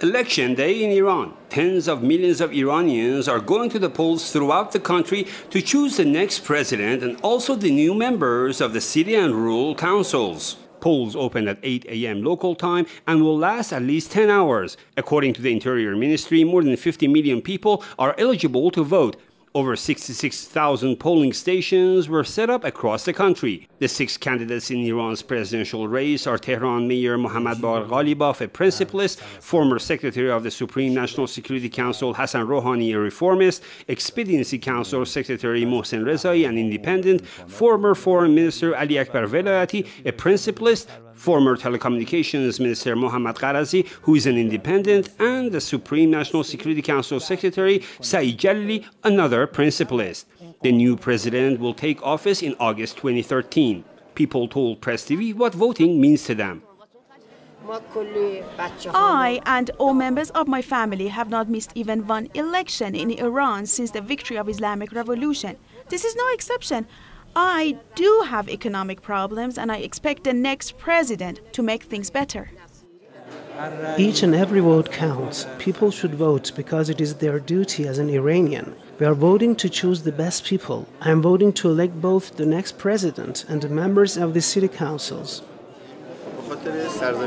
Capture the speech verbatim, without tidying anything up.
Election day in Iran. Tens of millions of Iranians are going to the polls throughout the country to choose the next president and also the new members of the city and rural councils. Polls open at eight a m local time and will last at least ten hours. According to the Interior Ministry, more than fifty million people are eligible to vote. Over sixty-six thousand polling stations were set up across the country. The six candidates in Iran's presidential race are Tehran Mayor Mohammad Bagher Ghalibaf, a principlist, former Secretary of the Supreme National Security Council Hassan Rouhani, a reformist, Expediency Council Secretary Mohsen Rezai, an independent, former Foreign Minister Ali Akbar Velayati, a principlist, former Telecommunications Minister Mohammad Gharazi, who is an independent, and the Supreme National Security Council Secretary Saeed Jalili, another principlist. The new president will take office in August twenty thirteen. People told Press T V what voting means to them. I and all members of my family have not missed even one election in Iran since the victory of Islamic Revolution. This is no exception. I do have economic problems, and I expect the next president to make things better. Each and every vote counts. People should vote because it is their duty as an Iranian. We are voting to choose the best people. I am voting to elect both the next president and the members of the city councils.